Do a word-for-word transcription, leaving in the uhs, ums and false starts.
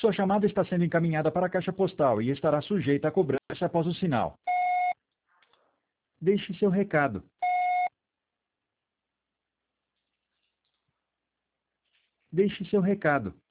Sua chamada está sendo encaminhada para a caixa postal e estará sujeita a cobrança após o sinal. Deixe seu recado. Deixe seu recado.